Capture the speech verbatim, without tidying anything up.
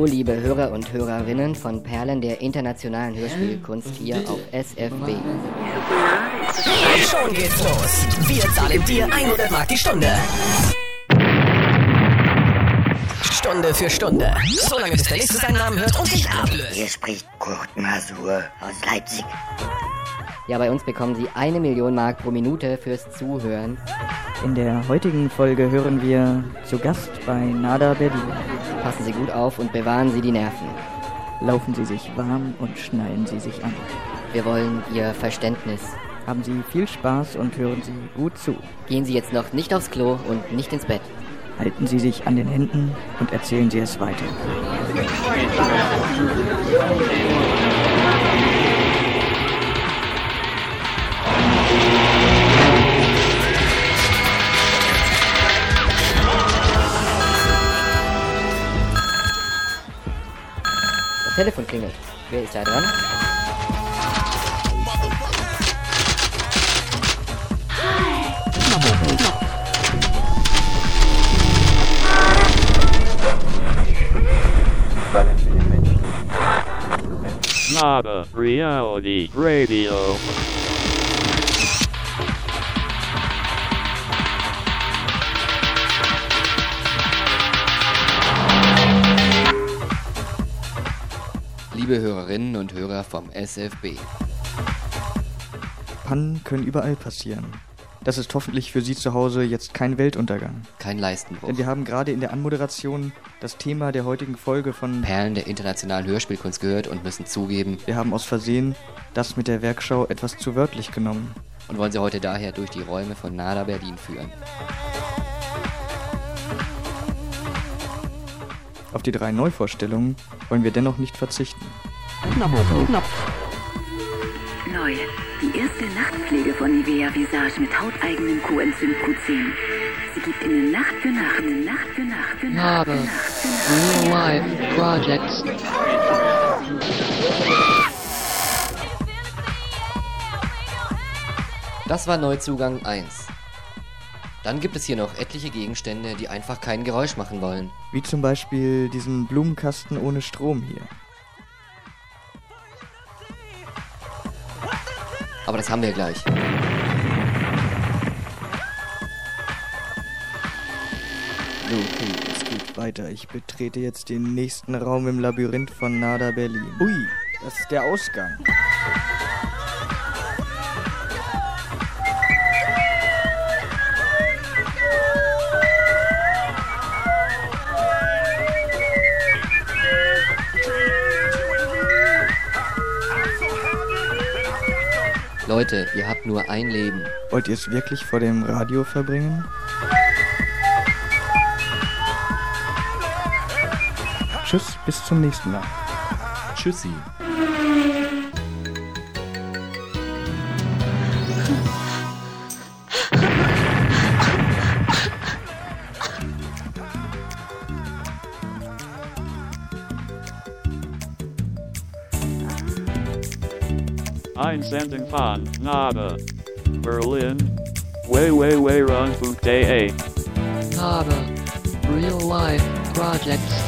liebe Hörer und Hörerinnen von Perlen der internationalen Hörspielkunst hier auf S F B. Schon geht's los. Wir zahlen dir hundert Mark die Stunde. Stunde für Stunde. Solange bis der nächste seinen Namen hört und dich ablöst. Hier spricht Kurt Masur aus Leipzig. Ja, bei uns bekommen Sie eine Million Mark pro Minute fürs Zuhören. In der heutigen Folge hören wir zu Gast bei Nada Berlin. Passen Sie gut auf und bewahren Sie die Nerven. Laufen Sie sich warm und schnallen Sie sich an. Wir wollen Ihr Verständnis. Haben Sie viel Spaß und hören Sie gut zu. Gehen Sie jetzt noch nicht aufs Klo und nicht ins Bett. Halten Sie sich an den Händen und erzählen Sie es weiter. Das Telefon klingelt. Wer ist da dran? Nada Reality Radio. Liebe Hörerinnen und Hörer vom S F B. Pannen können überall passieren. Das ist hoffentlich für Sie zu Hause jetzt kein Weltuntergang. Kein Leistenbruch. Denn wir haben gerade in der Anmoderation das Thema der heutigen Folge von Perlen der internationalen Hörspielkunst gehört und müssen zugeben, wir haben aus Versehen das mit der Werkschau etwas zu wörtlich genommen. Und wollen Sie heute daher durch die Räume von Nada Berlin führen. Auf die drei Neuvorstellungen wollen wir dennoch nicht verzichten. Neu. Die erste Nachtpflege von Nivea Visage mit hauteigenem Coenzym Q zehn. Sie gibt Ihnen Nacht für Nacht, Nacht für Nacht, für Nacht, für Nacht, für Nacht. Real Life Projects. Das war Neuzugang eins. Dann gibt es hier noch etliche Gegenstände, die einfach kein Geräusch machen wollen. Wie zum Beispiel diesen Blumenkasten ohne Strom hier. Aber das haben wir gleich. So, okay, es geht weiter. Ich betrete jetzt den nächsten Raum im Labyrinth von Nada Berlin. Ui, das ist der Ausgang. Leute, ihr habt nur ein Leben. Wollt ihr es wirklich vor dem Radio verbringen? Tschüss, bis zum nächsten Mal. Tschüssi. Einsendung von Nada Berlin. Way way way run.de. Nada Real Life Projects.